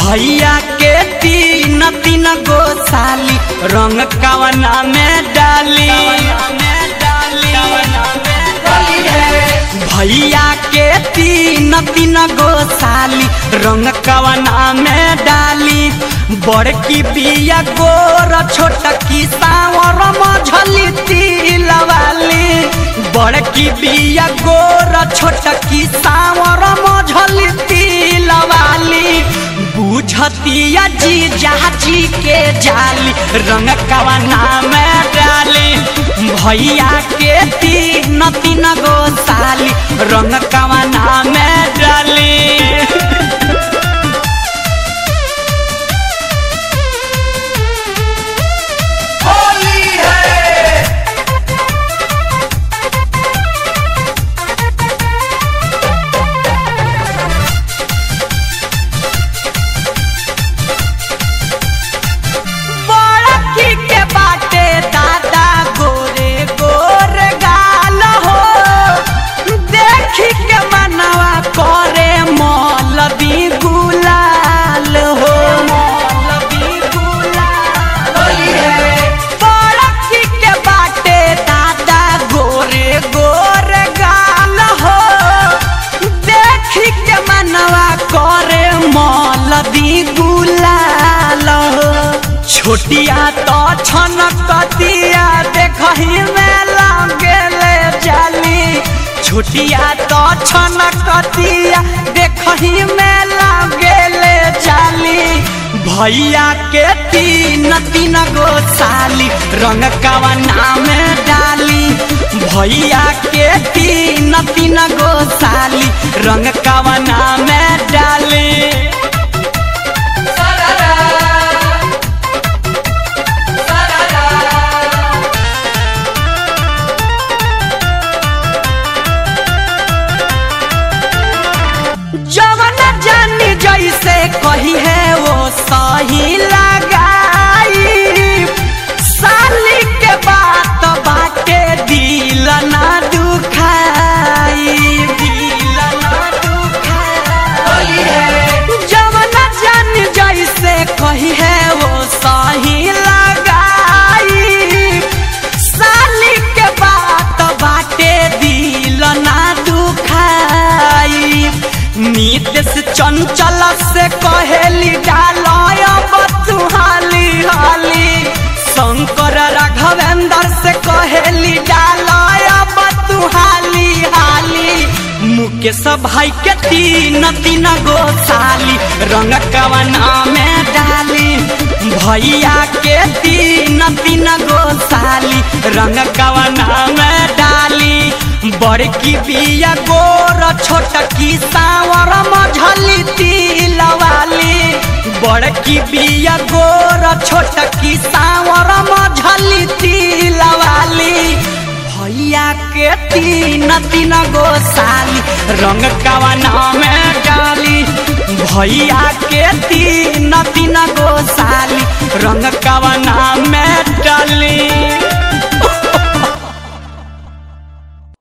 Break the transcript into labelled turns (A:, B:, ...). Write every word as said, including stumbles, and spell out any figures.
A: भैया के तीन तीन गो साली रंग कवना में डाली। भैया के तीन तीन गो साली रंग कवना में डाली। बड़की बिया गोर छोटकी सावर मझली तिलवाली। बड़की बिया गोर छोटकी सावर मझली तिलवाली। बुझतिया जी जाची के जाली रंग कवना में डाली। भैया के तीन तीन गो साली रंग कवना में डाली। छोटिया तो छनकतिया देखही में लगेले जाली। छोटिया तो छनकतिया देखही में लगेले जाली। भैया के तीन तीन गो साली रंग कवना में डाली। भैया के तीन तीन गो साली रंग कवना में डाली। जैसे कही है वो सही लगाई। साली के बात बाटे दिल ना दुखाई। दिल ना दुखाई। जवना जान जैसे कही है वो सही लगाई। साली के बात बाटे दिल ना दुखाई। नीतीश चंचल से कहेली डालब तू हाली हाली। शंकर राघवेंद्र से कहेली डालब तू हाली हाली। मुकेश भाई के तीन तीन गो साली रंग कवना में डाली। भैया के तीन तीन गो साली रंग कवना में डाली। बड़की बिया गोर छोटकी सावर मझली तिलवाली। बड़की बिया गोर छोटकी सावर मझली तिलवाली। भैया के तीन तीन गो साली रंग कवना में डाली। भैया के तीन तीन गो साली रंग कवना में डाली।